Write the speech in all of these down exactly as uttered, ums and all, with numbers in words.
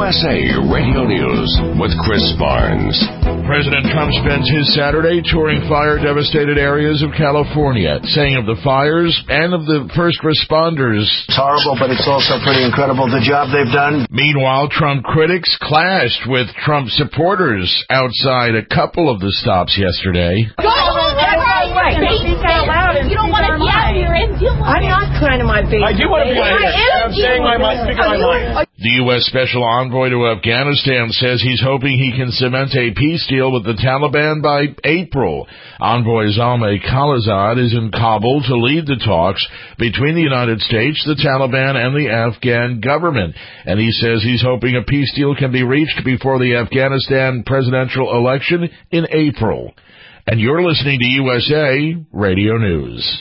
S A Radio News with Chris Barnes. President Trump spends his Saturday touring fire-devastated areas of California, saying of the fires and of the first responders, "It's horrible, but it's also pretty incredible, the job they've done." Meanwhile, Trump critics clashed with Trump supporters outside a couple of the stops yesterday. Go home, get right, right. Speak out loud and you don't want to be out here and deal with I'm not trying to my face. I do want to be out here. I'm saying my mind, speaking my mind. The U S Special Envoy to Afghanistan says he's hoping he can cement a peace deal with the Taliban by April. Envoy Zalmay Khalilzad is in Kabul to lead the talks between the United States, the Taliban, and the Afghan government. And he says he's hoping a peace deal can be reached before the Afghanistan presidential election in April. And you're listening to U S A Radio News.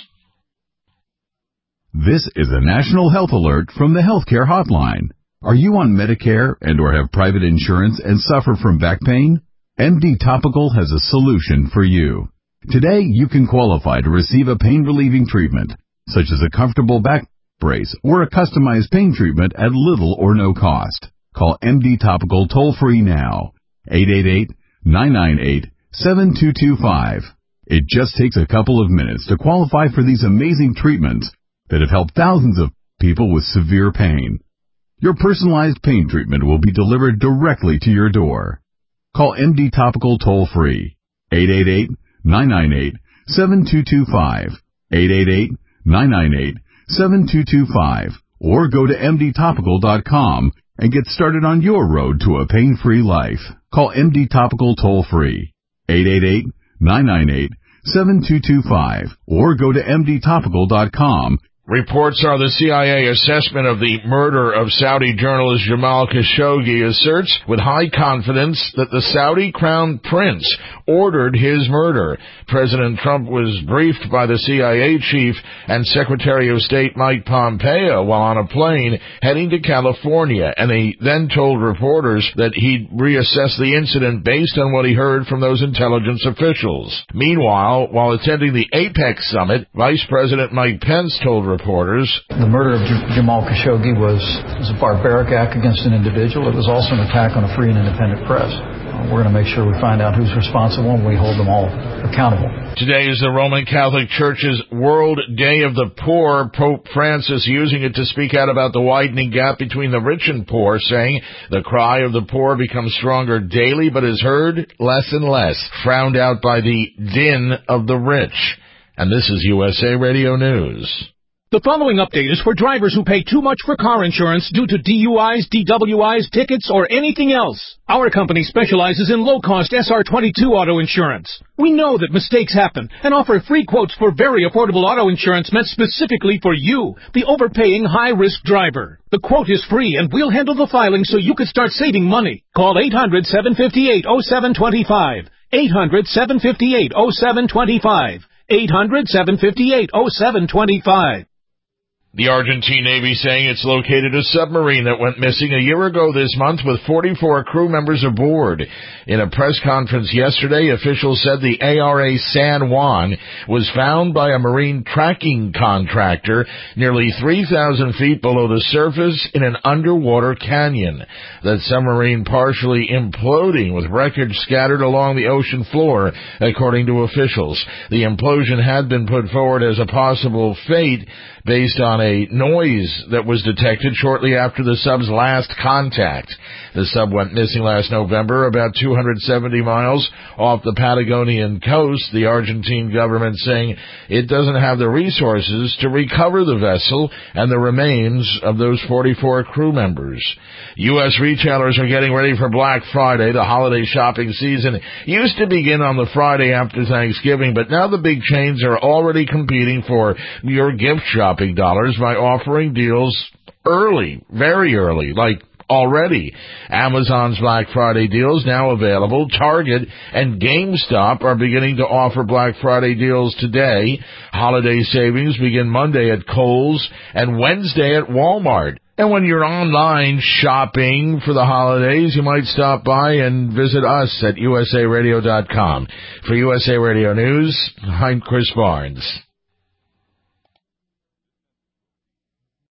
This is a national health alert from the Healthcare Hotline. Are you on Medicare and or have private insurance and suffer from back pain? M D Topical has a solution for you. Today, you can qualify to receive a pain-relieving treatment, such as a comfortable back brace or a customized pain treatment at little or no cost. Call M D Topical toll-free now, eight eight eight, nine nine eight, seven two two five. It just takes a couple of minutes to qualify for these amazing treatments that have helped thousands of people with severe pain. Your personalized pain treatment will be delivered directly to your door. Call M D Topical toll-free, eight eight eight, nine nine eight, seven two two five, eight eight eight, nine nine eight, seven two two five, or go to M D topical dot com and get started on your road to a pain-free life. Call M D Topical toll-free, eight eight eight, nine nine eight, seven two two five, or go to M D topical dot com. Reports are the C I A assessment of the murder of Saudi journalist Jamal Khashoggi asserts with high confidence that the Saudi crown prince ordered his murder. President Trump was briefed by the C I A chief and Secretary of State Mike Pompeo while on a plane heading to California, and he then told reporters that he'd reassess the incident based on what he heard from those intelligence officials. Meanwhile, while attending the APEC summit, Vice President Mike Pence told reporters Reporters. The murder of J- Jamal Khashoggi was, was a barbaric act against an individual. It was also an attack on a free and independent press. Uh, we're going to make sure we find out who's responsible and we hold them all accountable. Today is the Roman Catholic Church's World Day of the Poor. Pope Francis using it to speak out about the widening gap between the rich and poor, saying the cry of the poor becomes stronger daily but is heard less and less, frowned out by the din of the rich. And this is U S A Radio News. The following update is for drivers who pay too much for car insurance due to D U Is, D W Is, tickets, or anything else. Our company specializes in low-cost S R twenty-two auto insurance. We know that mistakes happen and offer free quotes for very affordable auto insurance meant specifically for you, the overpaying high-risk driver. The quote is free and we'll handle the filing so you can start saving money. Call eight hundred, seven five eight, oh seven two five. eight hundred, seven five eight, oh seven two five. eight hundred, seven five eight, oh seven two five. The Argentine Navy saying it's located a submarine that went missing a year ago this month with forty-four crew members aboard. In a press conference yesterday, officials said the A R A San Juan was found by a marine tracking contractor nearly three thousand feet below the surface in an underwater canyon. That submarine partially imploding with wreckage scattered along the ocean floor, according to officials. The implosion had been put forward as a possible fate based on a noise that was detected shortly after the sub's last contact. The sub went missing last November, about two hundred seventy miles off the Patagonian coast, the Argentine government saying it doesn't have the resources to recover the vessel and the remains of those forty-four crew members. U S retailers are getting ready for Black Friday. The holiday shopping season used to begin on the Friday after Thanksgiving, but now the big chains are already competing for your gift shopping dollars by offering deals early, very early, like already. Amazon's Black Friday deals now available. Target and GameStop are beginning to offer Black Friday deals today. Holiday savings begin Monday at Kohl's and Wednesday at Walmart. And when you're online shopping for the holidays, you might stop by and visit us at U S A radio dot com. For U S A Radio News, I'm Chris Barnes.